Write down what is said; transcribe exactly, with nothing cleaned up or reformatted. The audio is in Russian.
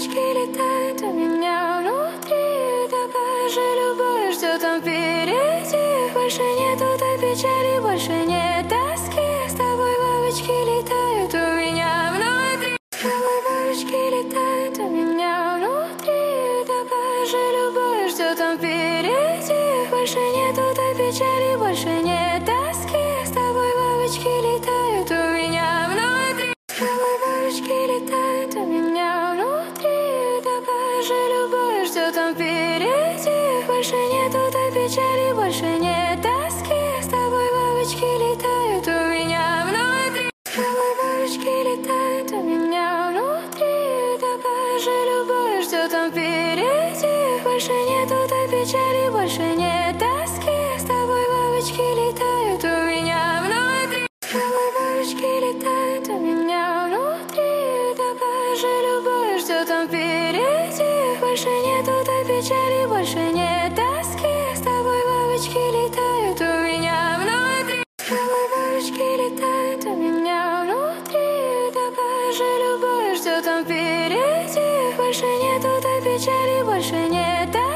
бабочки летают у меня внутри. Такая же любовь ждет там впереди. Больше нету той печали, больше нет тоски. С тобой бабочки летают у меня внутри. С тобой бабочки летают у меня внутри. Такая же любовь ждет там впереди. Больше нету той печали, больше нет тоски. С тобой бабочки летают у меня внутри. С тобой бабочки летают у меня внутри. Такая же любовь ждет там впереди. Больше нету той печали, больше нет тоски. С тобой бабочки летают у меня внутри. С тобой бабочки летают у меня внутри. Такая же любовь ждет там впереди. Больше нету той печали, больше нет тоски. С тобой бабочки летают у меня внутри. С тобой бабочки летают у меня внутри. Такая же любовь ждет там впереди. Больше нету той печали, больше нет тоски. С тобой бабочки летают у меня внутри. С тобой бабочки летают у меня внутри. Такая же любовь ждет там впереди. Больше нету той печали, больше нет тоски.